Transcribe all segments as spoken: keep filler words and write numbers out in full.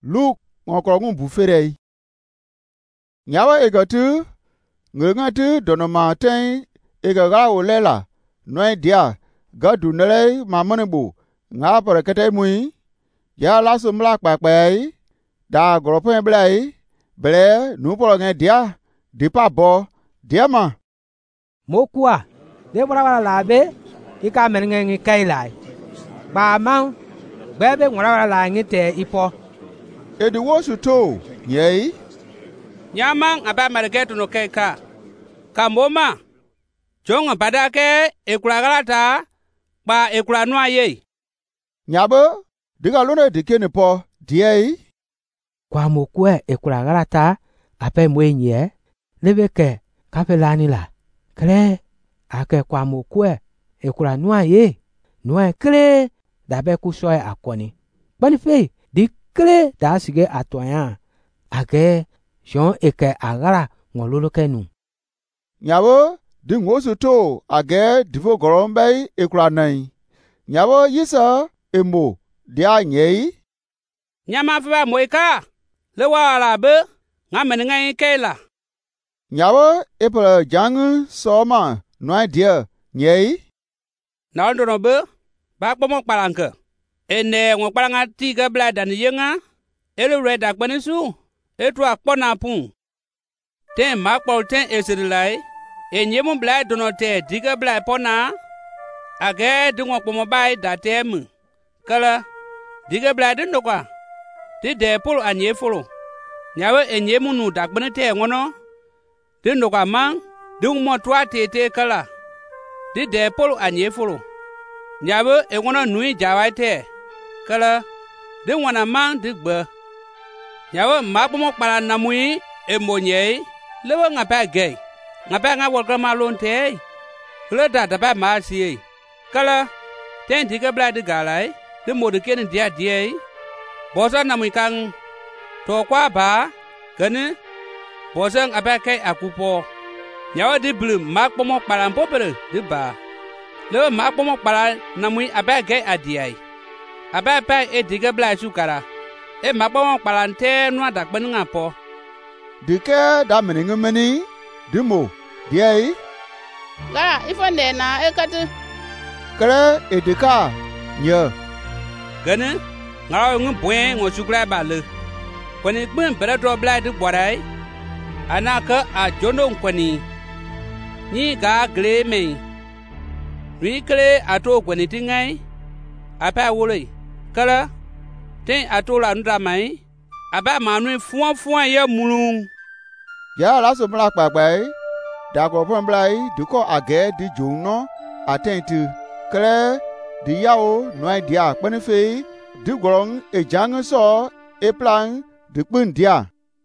Luke ngokorong bu ferei. Nyawa egatu ngengatu donoma ten egaga olela noy dia gadu nele mamonebo nga parakete mui ya laso mla kpakpai da goropen blai ble nu polo dia dipa bo dia ma mokwa de wala la be ika menenge ngi kailai ba mang bebe wala la ngi te ipo edi wo su to yei nyamang aba margetu no keka kamoma jong badake ekulagalata ba ekulanwa ye nyabo diga lone dikene po diei kwa mokwe ekulagalata ape mwenye lebeke kapelani la kle ake kwa mokwe ekulanwa ye noe kle dabe kusoe akoni banife dikle da sige atoya age Jean eke agara ngololo kenu. Nyabo di ngosu to age divo gorombai ekranai. Nyabo yisa emo dia nyei. Nyama fba moika le wala be ngamen ngai kela. Nyabo epele jang soma noa dia nyei. Na ndono be ba kpomo palanke. Ene ngo palanga tiga blada ni yenga. Elu reda kwanisu. Etu akpona pun ten makpol ten esirilai enyemu blai donote diga blai pona age dingo kpomo bai datem kala diga blai din dokwa di de pol anye folo nyawe enyemu nu dakbene te ngono din dokwa mang dung mo twa tete kala di de pol anye folo nyawe e ngono nui jawai te kala din wana mang digbe Yawe mabomo para namui emonye lewe ngapa gay ngapa nga wolga malon te le da da ba ma si kala ten diga bla de galai de mode ken dia dia bosa namui kang to kwa ba gane bosa ngapa kai akupo yawe de blum mabomo para popere de ba lewe mabomo para namui aba gay adiai aba pa e diga bla sukara e mabon palante no adakben ngapo dike da meninga meni dimo diei la ifonde na ekatu kre edika nye gane ngaro ngi bwen ngo sukra bale kwani gbin bere do bla de borai anaka a jono kwani ni ga gle me ri kle ato kwani tingai apa wole kala ten atola ndra mai aba manu fuan fuan ye mulung ya la so mla kpakpai da ko pon blai diko age di jono atenti kre di yao noi dia penife di gorong e jang so e plan di pun dia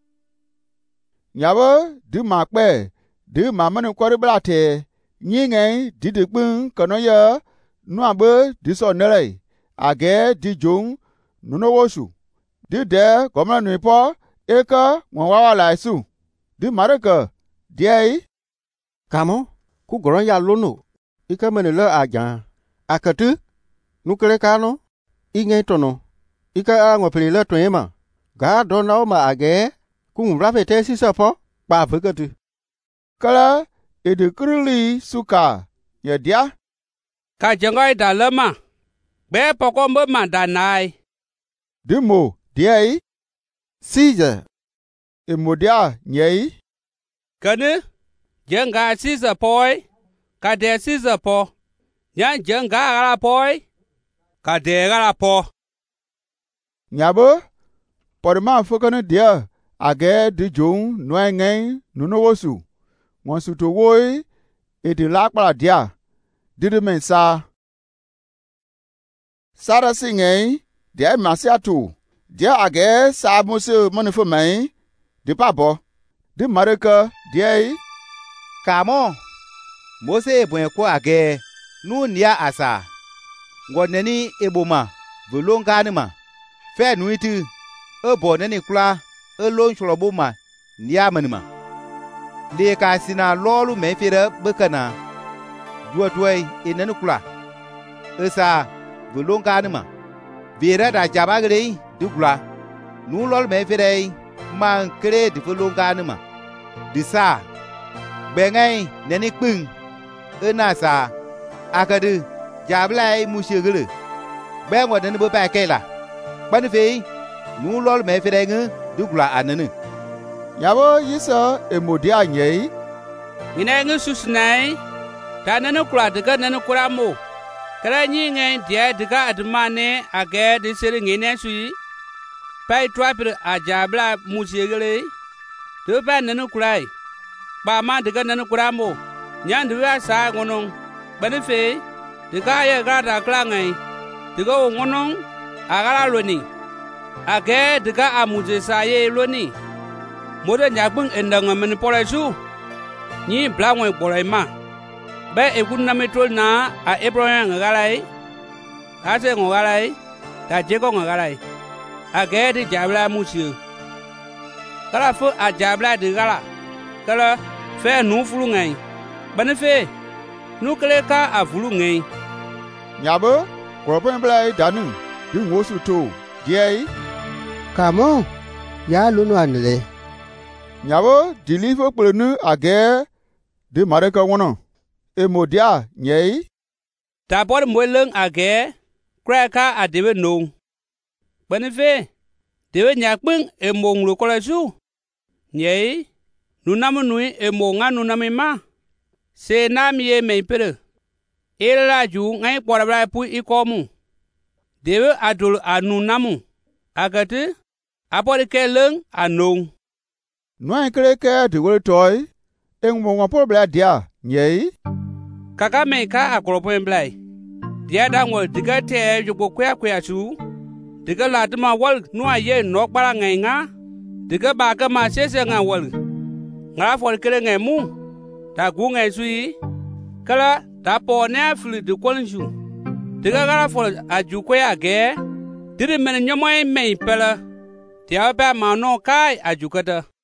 nyabo di makpe di mamanu kwori blate nyingai di di pun kono ya no abe di so nere age di jong nuno wosu di de gomna nuipo eka mwawa la su di maraka diei kamo ku goron ya lono ika menele aja akatu nukere kano inge tono ika ngopeli le twema ga dona o ma age ku mrafe te sisapo pa vekatu kala edikrili suka ya dia ka jangoi dalama be poko mbe mandanai Dimo diei Caesar emodia nyei kane jenga Caesar poi ka de Caesar po nyan jenga ala poi ka de ala po nyabo porma fokane dia age di jong noengen nuno wosu wonsu to woi e di lakpa dia didi mensa sara singei dia masiatu dia age sa mose monifo mai di pabo di mareka dia kamo mose bwen ko age nu nia asa ngoneni eboma volongani ma fe nuiti e boneni kula e lon chloboma nia manima le ka sina lolu me fere bekana duwa duwai inani kula esa volongani ma Vira da jabagre dugla nu lol me fe dai mang kre de fu longa ni ma di sa be ngai ne ni pung e na sa akadu jablai mu shigulu be ngwa ne bo pa ke la ban fe nu lol me fe dai ngu dugla anani Yabo yisa emodia nyei Ina ngu susnai ta nanu kula daga nanu kura mo kala nyi ngai dia daga admane age de sere ngene sui pai twapir ajabla musiegele to pa nanu kurai ba ma daga nanu kura mo nyan de wa sa ngonon benefe daga ya ga da kla ngai daga ngonon agala loni age daga amuje sa ye loni moda nyakbung endanga men poresu ni blangwe borema ba ekunna metol na a Abraham ngagalai ase ngagalai ta jego ngagalai age de jabla musu kala fu a jabla de gala kala fe nu fulu ngai benefe nu kele ka a fulu ngai Nyabo koropen blai danu du ngosu to diei Kamo ya lunu anle Nyabo deliver plenu age de mareka wono emodia nyei ta bor moeleng age kraka adebe no benefe dewe nyakpung emong lo kolesu nyei nunamu nui emonga nunamima se namie meipere ela ju ngai porabla pu ikomu dewe adul anunamu agate apore keleng anong Noy kreke de wol toy en mo ngapol bla dia nyei kaka meka akoropo blai dia dangol diga te jugo kwa kwa su diga latma wal no aye no kpara ngai nga diga ba ka ma sese nga wal nga for kere ngai mu ta gu ngai sui kala ta po ne afli de kolju diga gara for aju kwa ge dire men nyomoy mei pela dia ba ma no kai aju kata